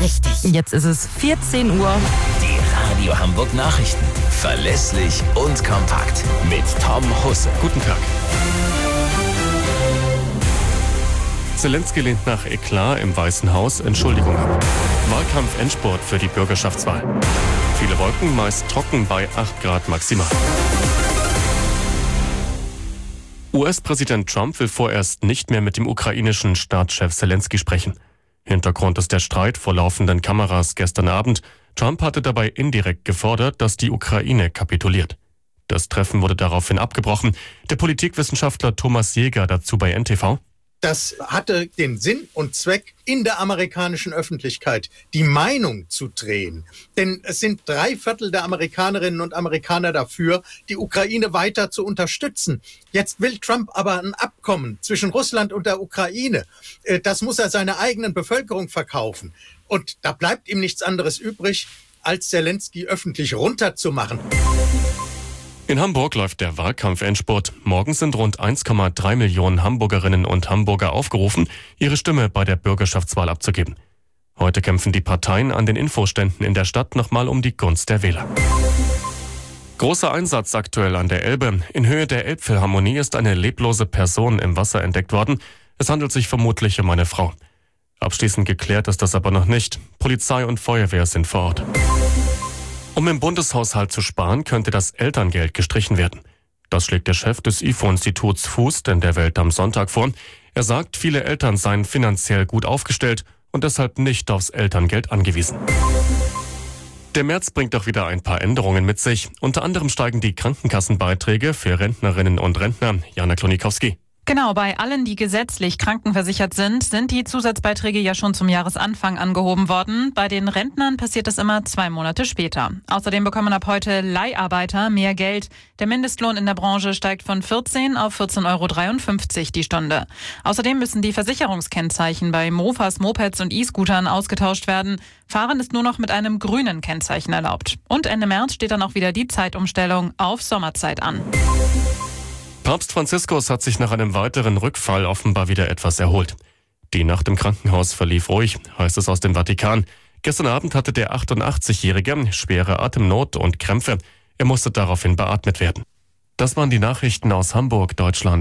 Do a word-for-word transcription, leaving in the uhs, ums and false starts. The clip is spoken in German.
richtig. Jetzt ist es vierzehn Uhr. Die Radio Hamburg Nachrichten. Verlässlich und kompakt. Mit Tom Husse. Guten Tag. Zelensky lehnt nach Eklat im Weißen Haus Entschuldigung ab. Wahlkampf-Endspurt für die Bürgerschaftswahl. Viele Wolken, meist trocken bei acht Grad maximal. U S-Präsident Trump will vorerst nicht mehr mit dem ukrainischen Staatschef Zelensky sprechen. Hintergrund ist der Streit vor laufenden Kameras gestern Abend. Trump hatte dabei indirekt gefordert, dass die Ukraine kapituliert. Das Treffen wurde daraufhin abgebrochen. Der Politikwissenschaftler Thomas Jäger dazu bei N T V. Das hatte den Sinn und Zweck, in der amerikanischen Öffentlichkeit die Meinung zu drehen. Denn es sind drei Viertel der Amerikanerinnen und Amerikaner dafür, die Ukraine weiter zu unterstützen. Jetzt will Trump aber ein Abkommen zwischen Russland und der Ukraine. Das muss er seiner eigenen Bevölkerung verkaufen. Und da bleibt ihm nichts anderes übrig, als Zelensky öffentlich runterzumachen. In Hamburg läuft der Wahlkampf-Endspurt. Morgen sind rund eins Komma drei Millionen Hamburgerinnen und Hamburger aufgerufen, ihre Stimme bei der Bürgerschaftswahl abzugeben. Heute kämpfen die Parteien an den Infoständen in der Stadt nochmal um die Gunst der Wähler. Großer Einsatz aktuell an der Elbe. In Höhe der Elbphilharmonie ist eine leblose Person im Wasser entdeckt worden. Es handelt sich vermutlich um eine Frau. Abschließend geklärt ist das aber noch nicht. Polizei und Feuerwehr sind vor Ort. Um im Bundeshaushalt zu sparen, könnte das Elterngeld gestrichen werden. Das schlägt der Chef des I F O-Instituts Fuß in der Welt am Sonntag vor. Er sagt, viele Eltern seien finanziell gut aufgestellt und deshalb nicht aufs Elterngeld angewiesen. Der März bringt auch wieder ein paar Änderungen mit sich. Unter anderem steigen die Krankenkassenbeiträge für Rentnerinnen und Rentner. Jana Klonikowski. Genau, bei allen, die gesetzlich krankenversichert sind, sind die Zusatzbeiträge ja schon zum Jahresanfang angehoben worden. Bei den Rentnern passiert das immer zwei Monate später. Außerdem bekommen ab heute Leiharbeiter mehr Geld. Der Mindestlohn in der Branche steigt von vierzehn auf vierzehn Euro dreiundfünfzig die Stunde. Außerdem müssen die Versicherungskennzeichen bei Mofas, Mopeds und E-Scootern ausgetauscht werden. Fahren ist nur noch mit einem grünen Kennzeichen erlaubt. Und Ende März steht dann auch wieder die Zeitumstellung auf Sommerzeit an. Papst Franziskus hat sich nach einem weiteren Rückfall offenbar wieder etwas erholt. Die Nacht im Krankenhaus verlief ruhig, heißt es aus dem Vatikan. Gestern Abend hatte der achtundachtzigjährige schwere Atemnot und Krämpfe. Er musste daraufhin beatmet werden. Das waren die Nachrichten aus Hamburg, Deutschland.